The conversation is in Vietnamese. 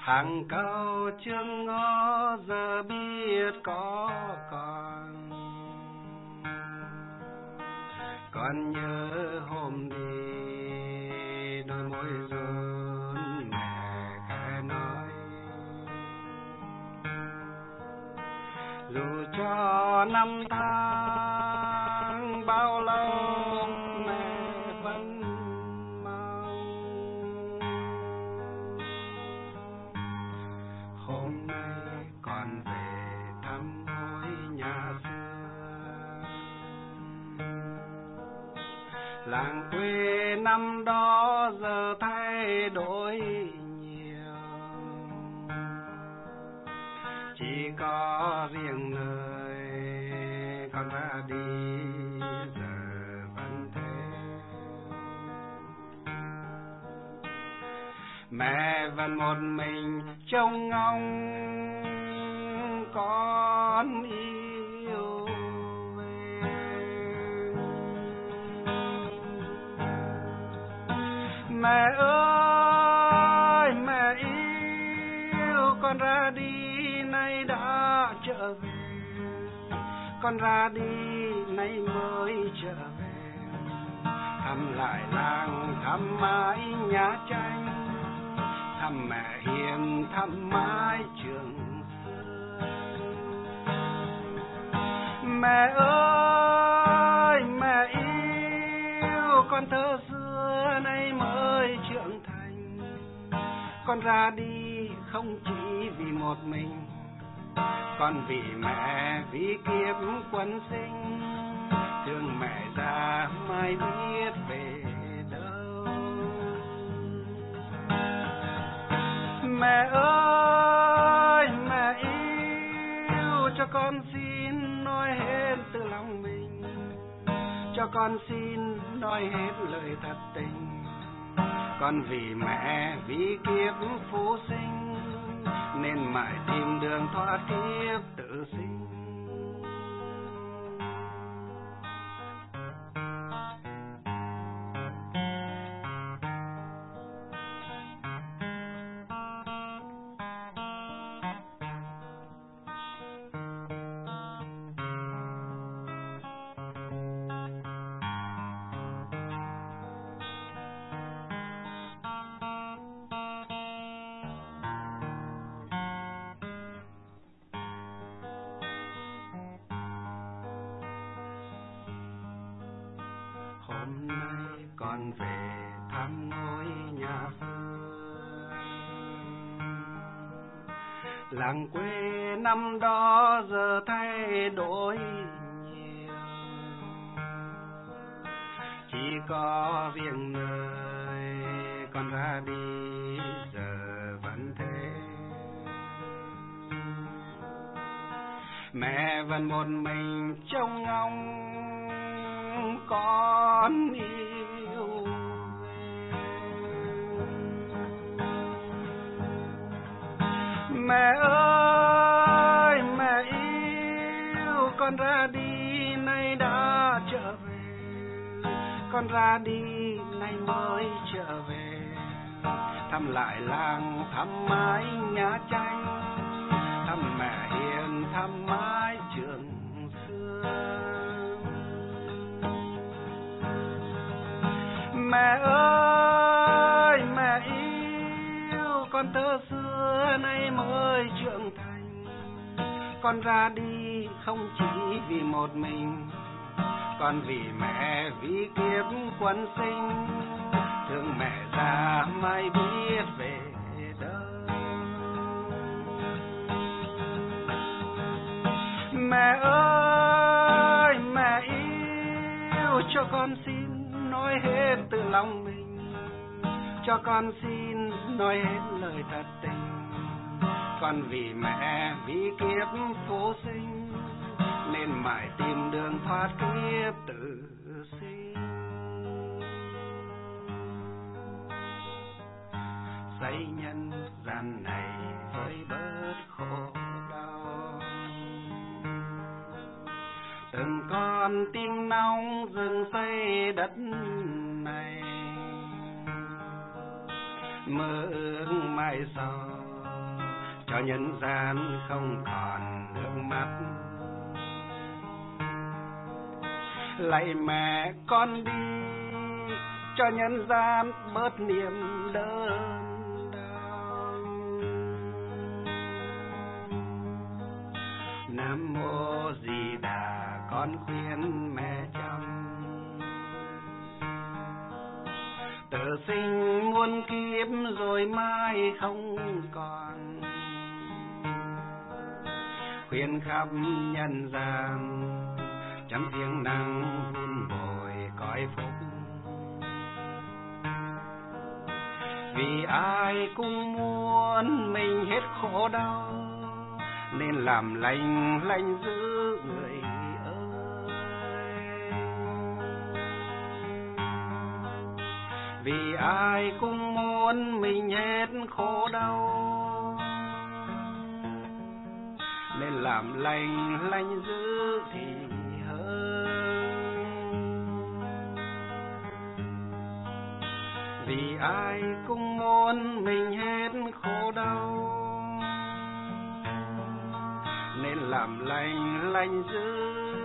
hàng câu chương ngõ giờ biết có còn nhớ hôm đi đôi môi run mẹ khẽ nói dù cho năm tháng bao lâu mẹ vẫn mong hôm nay còn về thăm ngôi nhà xưa. Làng quê năm đó giờ thay đổi nhiều, chỉ có riêng nơi con ra đi giờ vẫn thế. Mẹ vẫn một mình trông ngóng con yêu về. Mẹ ơi mẹ yêu, con ra đi nay đã trở về, con ra đi nay mới trở về, thăm lại làng thăm mái nhà tranh, thăm mẹ hiền thăm mái trường xưa. Mẹ ơi mẹ yêu, con thơ xưa nay mới trưởng thành, con ra đi không chỉ vì một mình, con vì mẹ vì kiếp quân sinh, thương mẹ già mai biết về đâu. Mẹ ơi mẹ yêu, cho con xin nói hết từ lòng mình, cho con xin nói hết lời thật tình, con vì mẹ vì kiếp phú sinh nên mãi tìm đường thoát kiếp tự sinh. Hôm nay con về thăm ngôi nhà xưa, làng quê năm đó giờ thay đổi nhiều, chỉ có riêng nơi con ra đi giờ vẫn thế. Mẹ vẫn một mình trông ngóng con yêu về. Mẹ ơi mẹ yêu, con ra đi nay đã trở về, con ra đi nay mới trở về, thăm lại làng thăm mái nhà tranh, thăm mẹ hiền thăm mái trường xưa. Mẹ ơi mẹ yêu, con thơ xưa nay mới trưởng thành, con ra đi không chỉ vì một mình, con vì mẹ vì kiếp quân sinh, thương mẹ già mai biết về đâu. Mẹ ơi mẹ yêu, cho con xin nói hết từ lòng mình, cho con xin nói hết lời thật tình, con vì mẹ vì kiếp phú sinh nên mãi tìm đường thoát kiếp tự sinh. Xây nhân gian này với bớt khổ đau, từng con tim nóng rừng xây đất này, mơ ước mai sau cho nhân gian không còn nước mắt. Lạy mẹ con đi cho nhân gian bớt niềm đớn đau. Nam mô Di Đà con khuyên mẹ chồng, tự sinh muôn kiếp rồi mai không còn, khuyên khắp nhân gian chẳng siêng năng vun bồi cõi phúc. Vì ai cũng muốn mình hết khổ đau, nên làm lành lành giữ người ơi. Vì ai cũng muốn mình hết khổ đau, nên làm lành lành giữ thì hơn. Vì ai cũng muốn mình hết khổ đau, nên làm lành lành giữ